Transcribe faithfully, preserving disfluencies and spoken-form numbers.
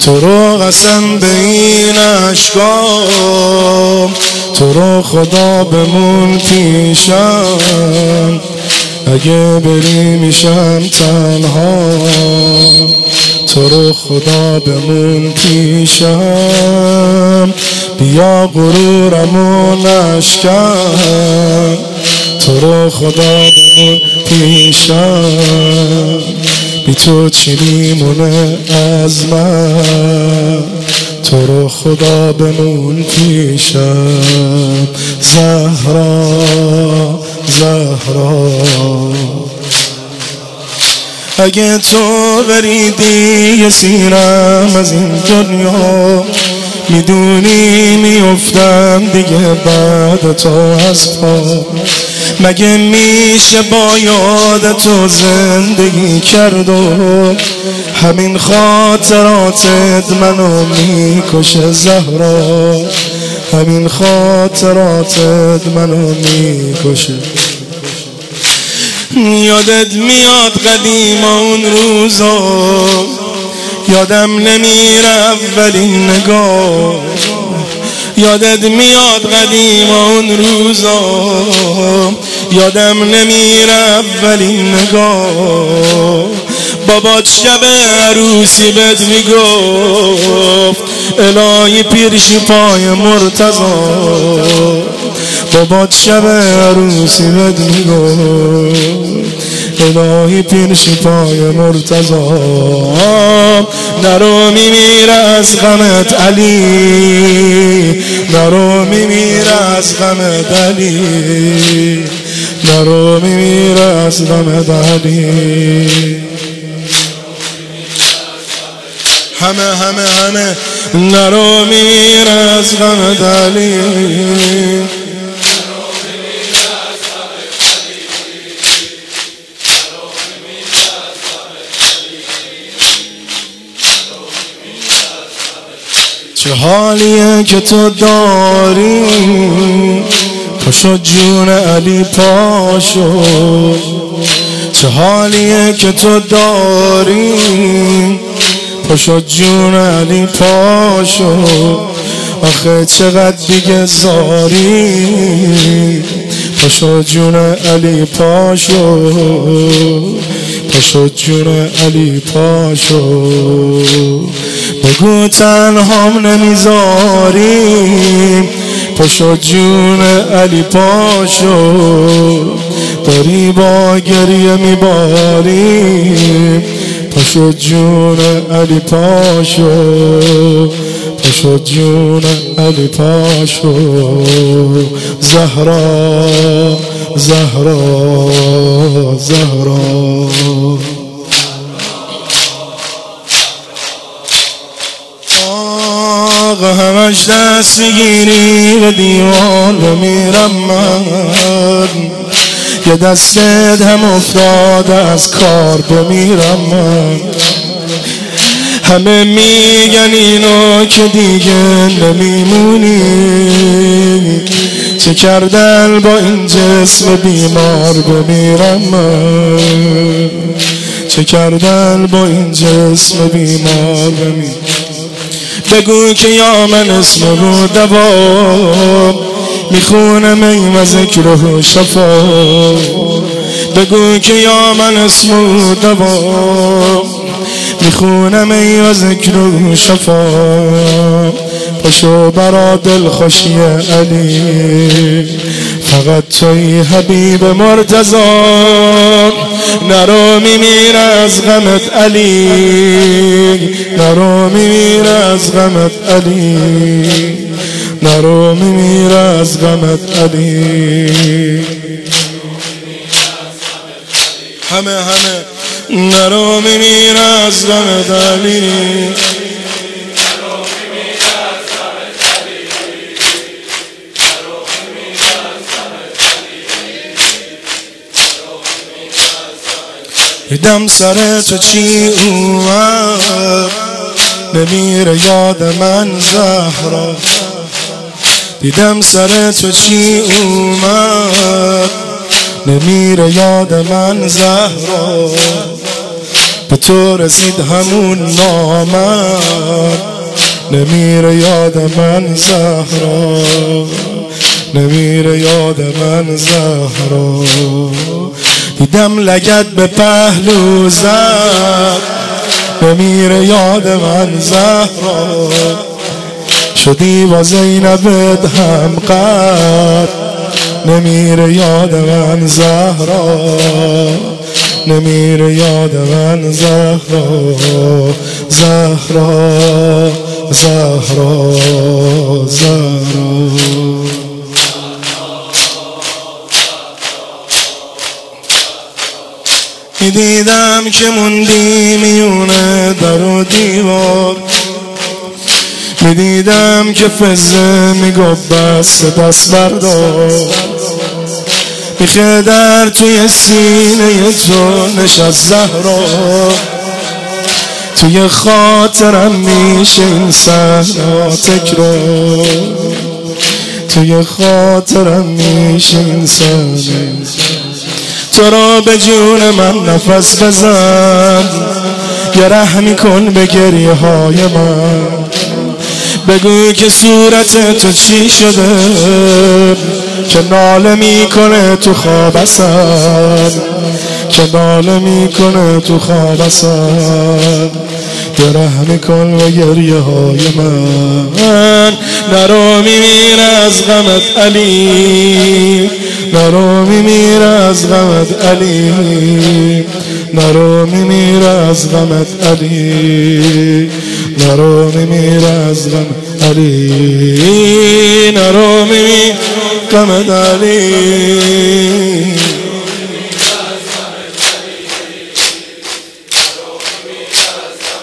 تو رو قسم به این اشکام، تو رو خدا بمون پیشم، اگه بری میشم تنها، تو رو خدا بمون پیشم، بیا غرورمو نشکن، تو رو خدا بمون پیشم، بی تو چی میمونه از من، تو رو خدا بمون پیشم. زهرا زهرا اگه تو بریدی یه سیرم از این دنیا، میدونی میفتم دیگه بعد تو از پا، مگه میشه با یاد تو زندگی کرد و همین خاطراتت منو میکشه زهرا، همین خاطراتت منو میکشه. یادت میاد قدیم اون روزا، یادم نمیره اولین نگاه، یادت میاد قدیم اون روزا، یادم نمیره اولین نگاه، بابات شب عروسی بهت میگفت الهی پیرشی پای مرتضی، بابات شب عروسی بهت میگفت الهی پیرشی پای مرتضی، نرو میمیره از غمت علی، نرو میمیره از غمت علی، نرو میمیره از غمت علی. همه همه همه نرو میمیره از غمت علی، چه حالیه که تو داری، پاشو جون علی پاشو، چه حالیه که تو داری، پاشو جون علی پاشو، آخه چقدر دیگه زاری، پاشو جون علی پاشو، پاشو جون علی پاشو، بگو تنهام نمیذاری، پاشو جون علی پاشو، داری با گریه میباری، پاشو جون علی پاشو، پاشو جون علی پاشو. زهرا زهرا زهرا آقا همش دست میگیری به دیوان بمیرم من، یه دستت هم افتاده از کار بمیرم من، همه میگن اینو که دیگه نمیمونی، چه کردن با این جسم بیمار بمیرم من، چه کردن با این جسم بیمار بمیرم. بگو که یا من اسم رو دوام، میخونم این و ذکر و شفا، بگو که یا من اسم رو دوام، میخونم این و ذکر و شفا، پاشو برا دل خوشی علی، فقط توی حبیب مرتضی، نرو میمیره از غمت علی، نرو میمیره از غمت علی، نرو میمیره از غمت علی. همه همه نرو میمیره از غمت علی، دیدم سر تو چی اومد، نمیره یاد من زهرا، دیدم سر تو چی اومد، نمیره یاد من زهرا، به تو رسید همون نامم، نمیره یاد من زهرا، نمیره یاد من زهرا. دیدم لگد به پهلو زد، نمیره یاد من زهرا. شدی با زینبت هم قد، نمیره یاد من زهرا، نمیره یاد من زهرا، زهرا زهرا زهرا. میدیدم که موندی میونه در و دیوار، میدیدم که فزه میگفت بس دست بردار. میخه در توی سینه تو نشست زهرا، توی خاطرم میشه این صحنه تکرار، توی خاطرم میشه این صحنه. تو را به جون من نفس بزن، یه رحمی کن به گریه های من. بگو که صورت تو چی شده که ناله میکنه تو خواب اصلا، که ناله میکنه تو خواب اصلا. یه رحمی کن به گریه های من. نرو میمیره از غمت علی، نرو میمیره از غمت علی، نرو میمیره از غمت علی، نرو میمیره از غمت علی، نرو میمیره غمت علی.